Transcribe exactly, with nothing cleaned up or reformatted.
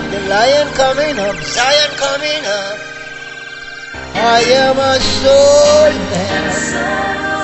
up, the lion coming up, Zion coming up. I am a soul man.